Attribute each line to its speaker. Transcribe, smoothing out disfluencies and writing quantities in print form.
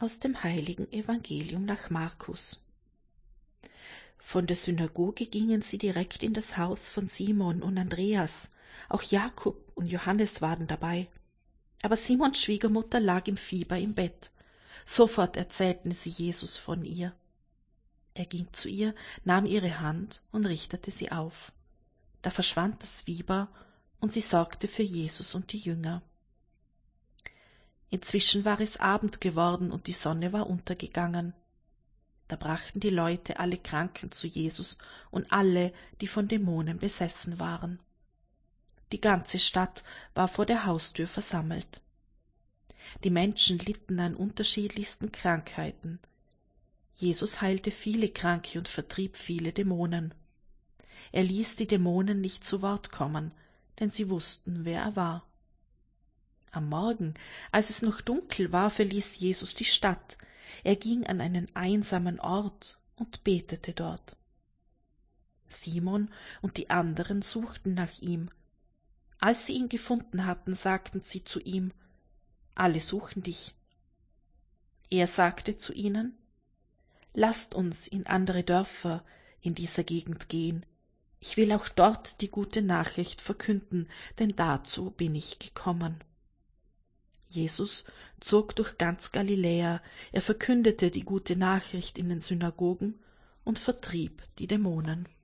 Speaker 1: Aus dem heiligen Evangelium nach Markus. Von der Synagoge gingen sie direkt in das Haus von Simon und Andreas. Auch Jakob und Johannes waren dabei. Aber Simons Schwiegermutter lag im Fieber im Bett. Sofort erzählten sie Jesus von ihr. Er ging zu ihr, nahm ihre Hand und richtete sie auf. Da verschwand das Fieber, und sie sorgte für Jesus und die Jünger. Inzwischen war es Abend geworden und die Sonne war untergegangen. Da brachten die Leute alle Kranken zu Jesus und alle, die von Dämonen besessen waren. Die ganze Stadt war vor der Haustür versammelt. Die Menschen litten an unterschiedlichsten Krankheiten. Jesus heilte viele Kranke und vertrieb viele Dämonen. Er ließ die Dämonen nicht zu Wort kommen, denn sie wussten, wer er war. Am Morgen, als es noch dunkel war, verließ Jesus die Stadt. Er ging an einen einsamen Ort und betete dort. Simon und die anderen suchten nach ihm. Als sie ihn gefunden hatten, sagten sie zu ihm: Alle suchen dich. Er sagte zu ihnen: Lasst uns in andere Dörfer in dieser Gegend gehen. Ich will auch dort die gute Nachricht verkünden, denn dazu bin ich gekommen. Jesus zog durch ganz Galiläa, er verkündete die gute Nachricht in den Synagogen und vertrieb die Dämonen.